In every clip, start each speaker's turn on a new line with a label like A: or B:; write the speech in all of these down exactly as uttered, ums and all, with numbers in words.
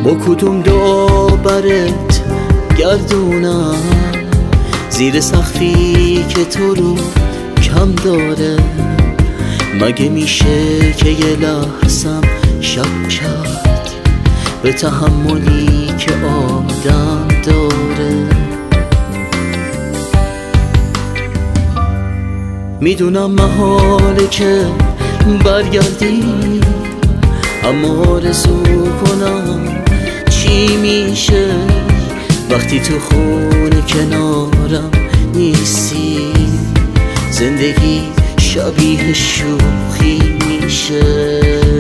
A: با کدوم دعا برت گردونم زیر سقفی که تو رو کم داره؟ مگه میشه که یه لحظم شک کرد به تحملی که آدم داره؟ میدونم محاله که برگردی، اما آرزو کنم چی میشه وقتی تو خونه کنارم نیستی؟ زندگی شبیه شوخی میشه.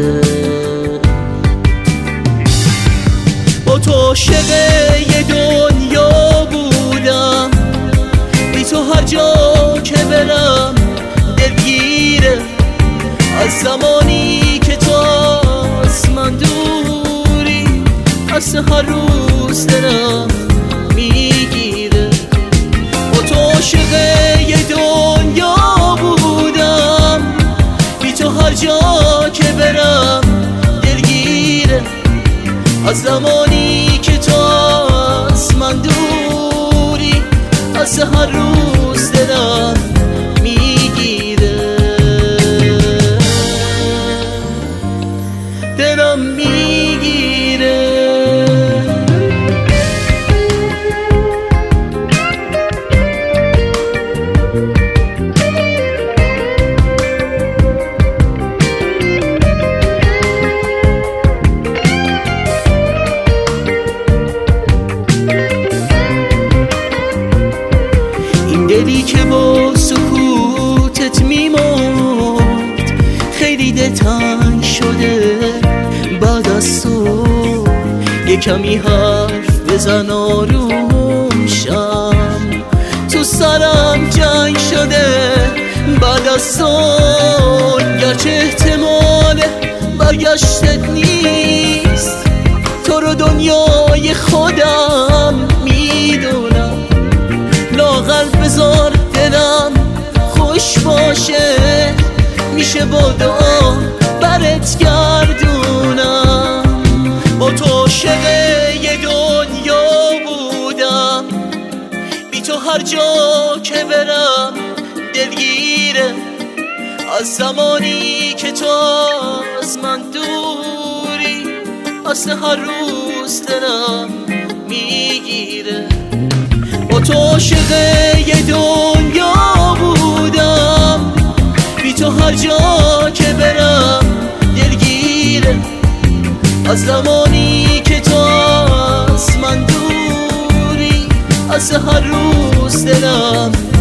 A: با تو عاشق یه دنیا بودم، بی تو هر جا که برم دلگیره. از زمانی که تو از من دوری، از هر روز دلم میگیره. با تو عاشق یه دنیا بودم، بی تو هر جا که برم دلگیره. از زمانی که تو از من دوری، از هر روز دلم میگیره. دلم میگیره. این دلی که با سکوتت میمرد خیلی دلتنگ شده بعد از تو. یه کمی حرف بزن آروم شم، تو سرم جنگ شده بعد از تو. گرچه احتمال برگشتت نیست، تو رو دنیای خودم میدونم. لااقل بذار دلم خوش باشه، میشه با دعا برت گردونم. با تو عاشق یه دنیا بودم، بی تو هر جا که برم دلگیره. از زمانی که تو از من دوری، از هر روز دلم میگیره. با تو عاشق یه دنیا بودم، بی تو هر جا که برم دلگیره. از زمانی که تو از من دوری، از هر روز دلم